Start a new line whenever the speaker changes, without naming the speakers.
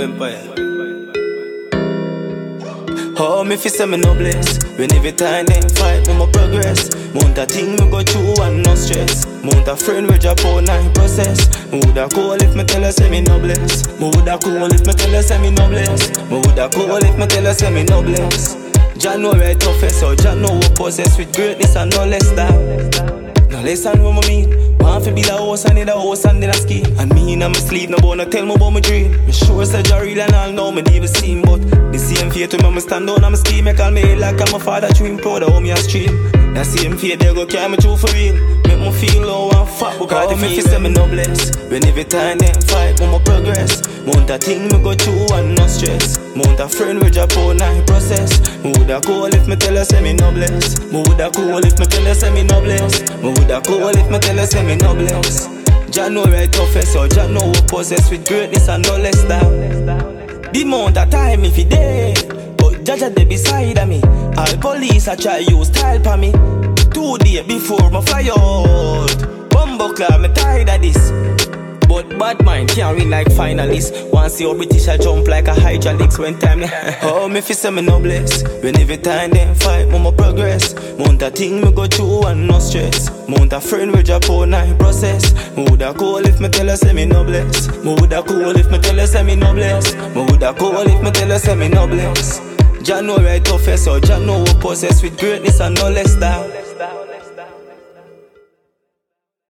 Empire. Oh, me fi say me no bless. When every time them fight, me more progress. Mount a thing me go through and no stress. Mount a friend we drop out and process. Me woulda cool if me tell her say me no bless. Me woulda cool if me tell her say me no bless. Me woulda cool if me tell her say me no bless. Jah know right toughest, so Jah know we possess with greatness and no less than. No less than what me mean. Want fi build a house and need a house and then a ski. And me in my sleep, no boy no tell me about my dream. Me sure say Jah real and all know me never seen. But the same fear to me, me stand down and me ski. Me call me head like I'm a father dream. Proud of how me a stream. That same fear they go carry me through for real. Make me feel low and fat because the me say me no bless. When every time them fight, me more progress. Mount a thing me go through and no stress. Mount a friend we drop out and process. Me woulda cool if me tell her say me no bless. Me woulda cool if me tell her say me no bless. Me woulda cool if me tell her say me no bless. Jah know right toughest, so Jah know we possess with greatness and no less than. The amount of time if he dead, but Jah dey beside of me. All police a try use style for me. 2 days before me fly out, bumbuckler me tired of this. But bad mind can't win like finalists. Want see how British a jump like a hydraulics when time. Oh, me fi say me no bless. When every time them fight, me more progress. Mount a thing me go through and no stress. Mount a friend we drop out and process. Me woulda cool if me tell her say me no bless. Me woulda cool if me tell her say me no bless. Me woulda cool if me tell her say me no bless. Jah know right toughest, so Jah know we possess with greatness and no less than.